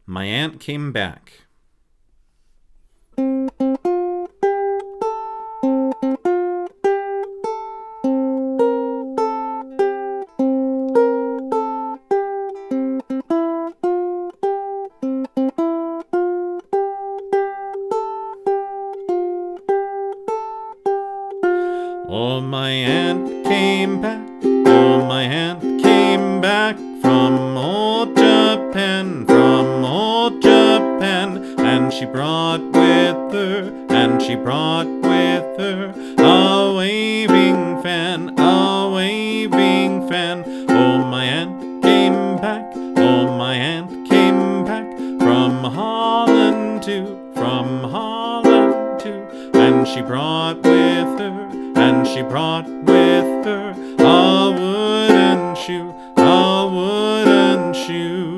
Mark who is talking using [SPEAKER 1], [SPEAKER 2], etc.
[SPEAKER 1] My aunt came back. Oh, my aunt came back. Oh, my aunt came back from old Japan, from old Japan. And she brought with her, a waving fan, a waving fan. Oh, my aunt came back. Oh, my aunt came back from Holland too, from Holland too. And she brought with her, a wooden shoe, a wooden shoe.